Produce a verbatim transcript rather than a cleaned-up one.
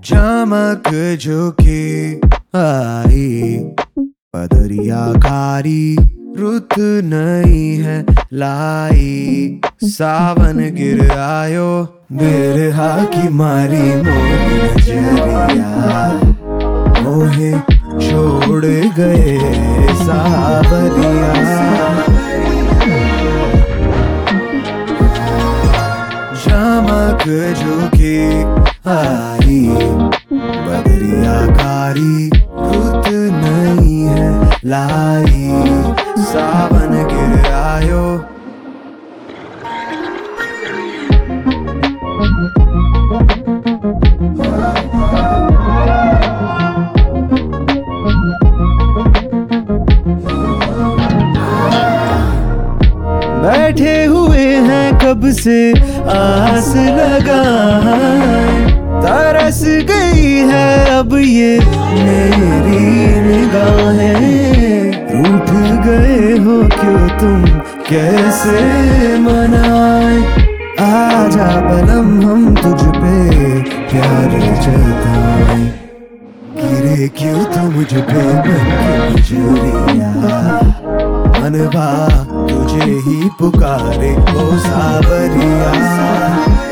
चमक झुकी आई बदरिया कारी, रुत नहीं है लाई। सावन गिर आयो बिरहा की मारी मोरी नजरिया, मोहे छोड़ गए सावरिया। चमक झुकी आई बदरिया कारी, रुत नहीं है लाई। सावन गिर आयो बैठे हुए हैं कब से आस लगाए, तरस गई है अब ये मेरी निगाहें। रूठ गए हो क्यों तुम कैसे मनाए, आजा बलम हम तुझ पे प्यार जताए। गिरे क्यों तुम मुझ पे मन की बिजुरिया, मनवा तुझे ही पुकारे ओ सावरिया।